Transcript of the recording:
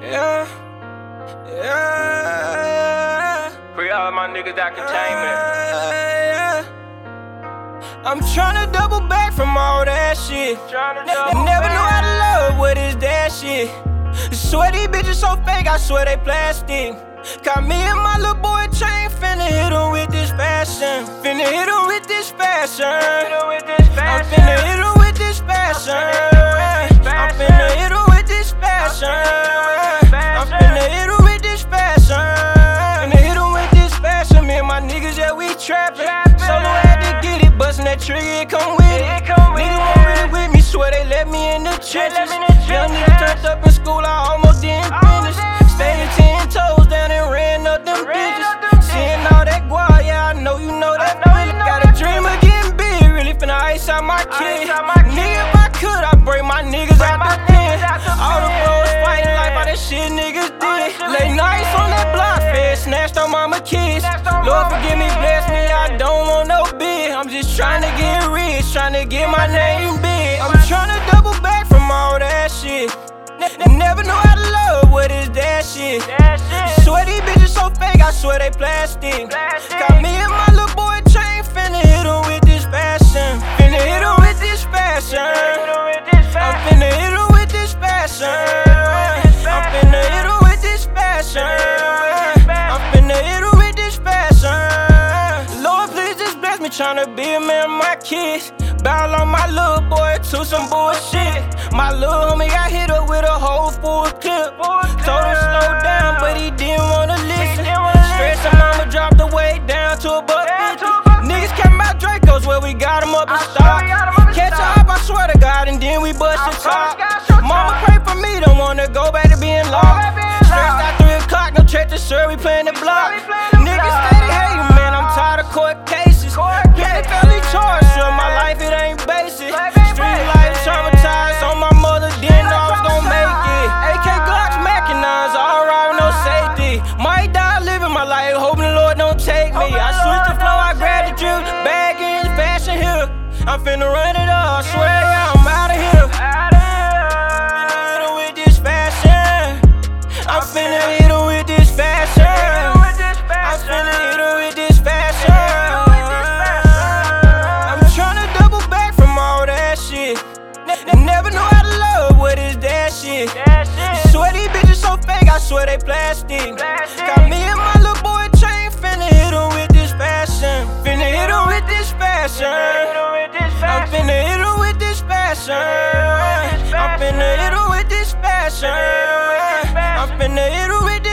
Yeah, yeah. Free all my niggas that containment. I'm tryna double back from all that shit. Never knew how to love, what is that shit? Swear these bitches so fake, I swear they plastic. Got me and my little boy chain, finna hit him with this fashion. Finna hit him with this fashion. I'm finna hit him with this fashion. I'm finna hit him with this fashion. I'm finna hit him with this fashion. Finna hit him with this fashion. Me and my niggas, yeah, we trappin'. Solo had to get it, bustin' that trigger, it come with it. Niggas won't really with me, swear they let me in the trenches. Young nigga turned up in school, I almost didn't finish. Stayed 10 toes down and ran up them bitches. Seeing all that guap, yeah, I know you know that feeling. Got a dream of getting big, really finna ice out my kid. Nigga, if I could, I'd break my niggas out the pen. All the bros fighting like all that shit niggas did. Late nights on that block, fed, snatched on mama kids. Lord forgive me, bless me, I don't want no big. I'm just tryna get rich, tryna get my name big. I'm tryna double back from all that shit. Never know how to love, what is that shit? Swear these bitches so fake, I swear they plastic. Got me and my little boy chain, finna hit him with this fashion. Finna hit him with this fashion. I'm finna hit him with this fashion. I'm finna hit him with this fashion. I'm finna hit him with this fashion. Lord, please just bless me, tryna be a man of my kids. Bound on my little boy to some bullshit. My little homie got hit up with a whole full clip. Told him slow down, but he didn't wanna listen. Stress and mama dropped the weight down to $1.50. Niggas came out Dracos where we got him up in stock. Catch her up, I swear to God, and then we bust the top. Mama pray for me, don't wanna go back to being lost. Stressed out 3 o'clock, no check the shirt, we playing the block. Niggas steady hating, man, I'm tired of court cases. Getting felony charged, sure my life it ain't basic. Street life traumatized, on my mother didn't know I was gon' make it. AK Glocks, Macinons, all right with no safety. Might die living my life, hoping the Lord don't take me. I switched the flow, I grabbed the drip, bag in fashion here. I'm finna run it up, I swear yeah, I'm outta here. Finna hit him with this fashion. I'm finna hit him with this fashion. I'm finna hit him with this fashion. I'm tryna double back from all that shit. Never know how to love, what is that shit? Swear these bitches so fake, I swear they plastic. Got me and my little boy chain, finna hit him with this fashion. Finna hit him with this fashion. I'm finna hit him with this fashion. I'm finna hit him with this fashion. I'm finna hit him with